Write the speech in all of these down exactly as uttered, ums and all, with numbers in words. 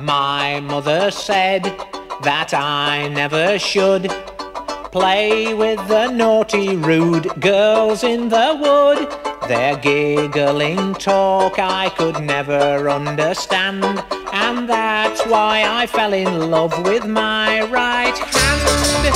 My mother said that I never should play with the naughty, rude girls in the wood. Their giggling talk I could never understand, and that's why I fell in love with my right hand.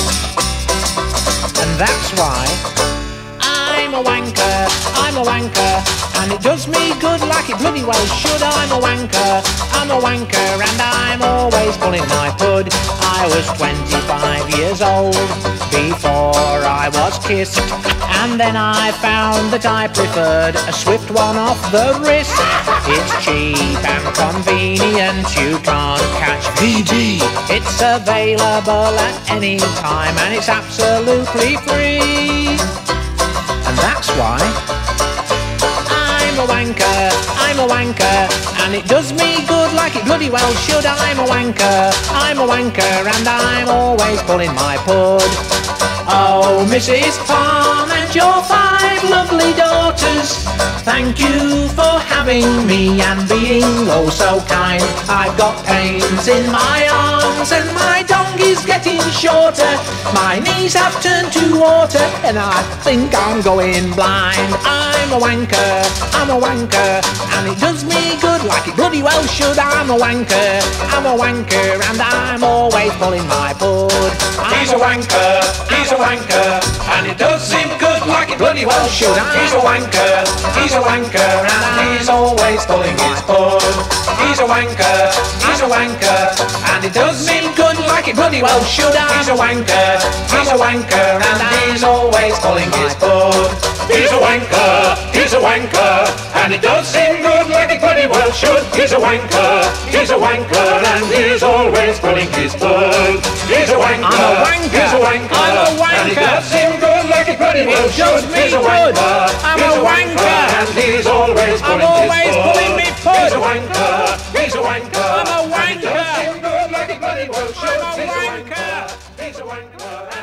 And that's why I'm a wanker, I'm a wanker, and it does me good like it bloody well should. I'm a wanker, I'm a wanker, and I'm always pulling my pud. I was twenty-five years old before I was kissed, and then I found that I preferred a swift one off the wrist. It's cheap and convenient, you can't catch V D. It's available at any time and it's absolutely free. And that's why I'm a wanker, I'm a wanker, and it does me good like it bloody well should. I'm a wanker, I'm a wanker, and I'm always pulling my pud. Oh, Missus Palm and your five lovely daughters, thank you for having me and being oh so kind. I've got pains in my arms and my donkey's getting shorter. My knees have turned to water and I think I'm going blind. I'm a wanker, I'm a wanker, and it does me good like it bloody well should. I'm a wanker, I'm a wanker, and I'm always pulling my pud. He's a wanker, he's a wanker, and it does him good like it bloody well should. He's a wanker, he's a wanker, and he's always pulling his pud. He's a wanker, he's a wanker, and it does him good like it bloody well should. He's a wanker, he's a wanker, and he's always pulling his pud. He's a wanker, he's a wanker, and it does him good like it bloody well should. He's a wanker, he's a wanker, and he's always pulling his pud. He's a wanker, I'm a wanker, he's a wanker, I'm a wanker, and it does him good like it bloody well should. He's a wanker, I'm a wanker, and he's always I'm pulling always his pud. pulling me pud. He's a wanker, he's a wanker, I'm a and it does wanker, him good like it bloody well should. I'm a He's a wanker. wanker, he's a wanker.